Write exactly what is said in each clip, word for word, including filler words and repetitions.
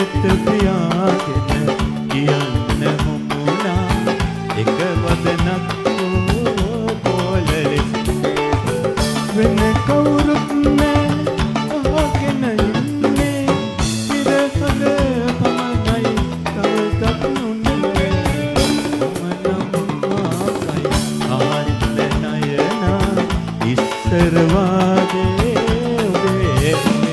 දිනෙත් පියාගෙන කියන්න හොමුණා එක වදනක් පොලලෙස් වෙන කවුරුත් නෑ අහගෙන ඉන්නේ ඉරහඳ පමණයි තව දක්නුනේ මනම්මාසයි ආන්න නයනා ඉස්සර වාගේ ඔබේ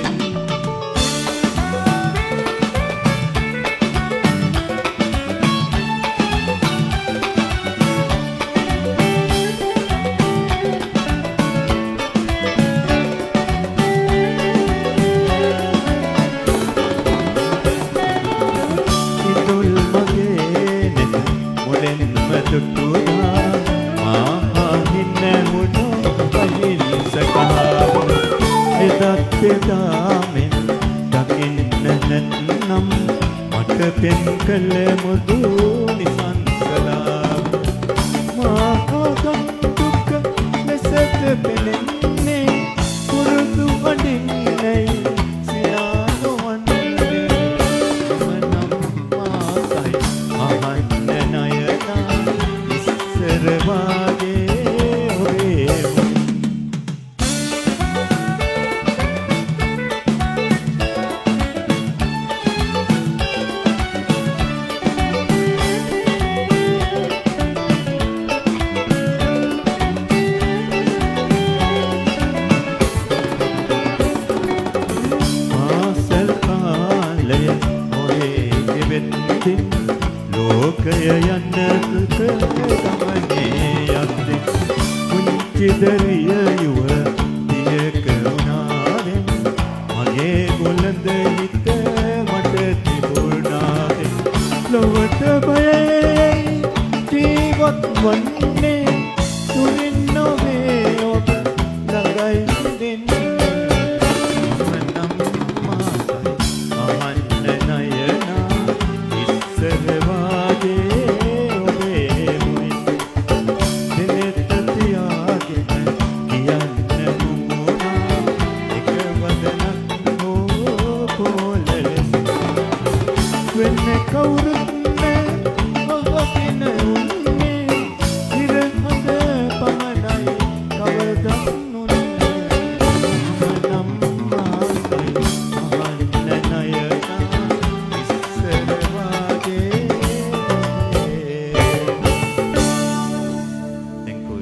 එදාමෙන් දකින්න නැත්නම් මට පෙන් කළ මුදු නිසංසලා මහා දුක ලෙසට පෙනෙන්නේ පුරුදු වඩින්නේ සිනානොවන්නේ මනම් මාසයි අහන්න නයනා ඉස්සර වාගේ ඔබේ ලෝකය යන්නක ගමනේ යද්දී කුංචි දරිය යුව දියක වුණානේ මගේ කොළඳ හිත මට තිබුණානේ ලොවට බයයි ජීවත් වන්නේ තුලින් නොවේ ඔබ ළඟයි දෙන්නේ මනම් මාසයි අහන්න නයනා ඉස්සර when they go to